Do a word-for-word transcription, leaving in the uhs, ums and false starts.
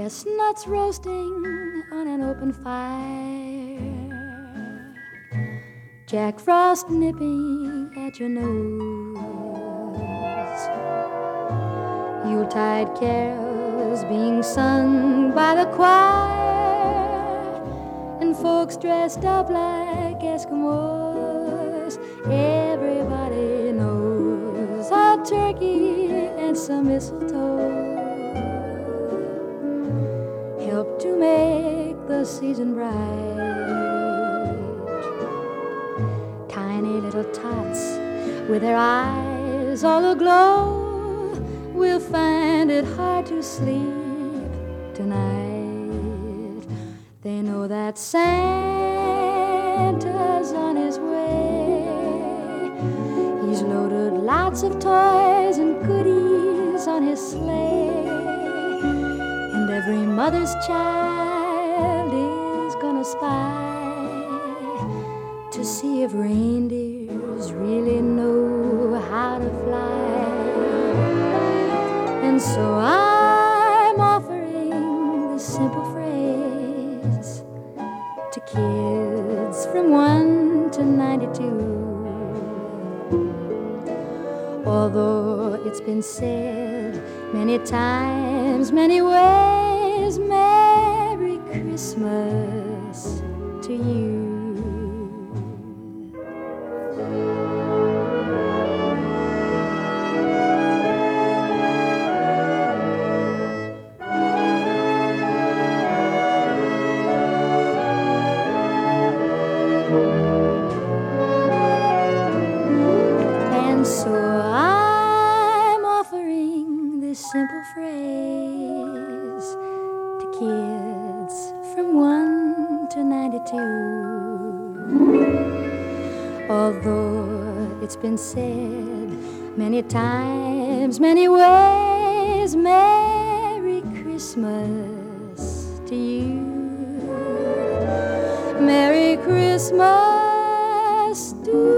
chestnuts roasting on an open fire, Jack Frost nipping at your nose, Yuletide carols being sung by the choir, and folks dressed up like Eskimos. Everybody knows a turkey and some mistletoe help to make the season bright. Tiny little tots with their eyes all aglow will find it hard to sleep tonight. They know that Santa's on his way. He's loaded lots of toys and goodies on his sleigh, and every mother's child is gonna spy to see if reindeers really know how to fly. And so I'm offering this simple phrase to kids from one to ninety-two. Although it's been said many times, many ways, Merry Christmas to you. And so I'm offering this simple phrase to kids from one to ninety-two. Although it's been said many times, many ways, Merry Christmas to you. Merry Christmas to you.